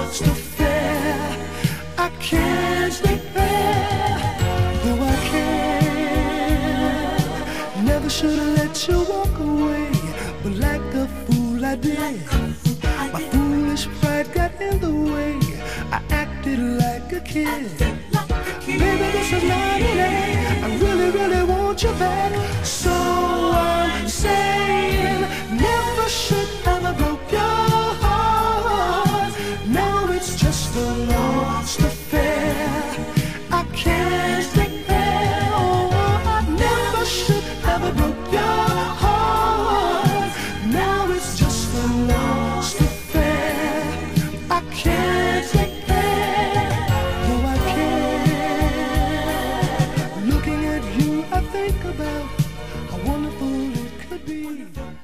lost affair. I can't take back, though I can. Never should have let you walk away, but like a fool I did. My foolish pride got in the way. I acted like a kid. Baby, this is not it. I really, really want you back. So I'm saying, never should have I broke your heart. Now it's just a lost affair. I can't take back. Oh, I never should have I broke your heart. Now it's just a lost affair. I can't take back. No, I can't. Looking at you, I think about how wonderful it could be.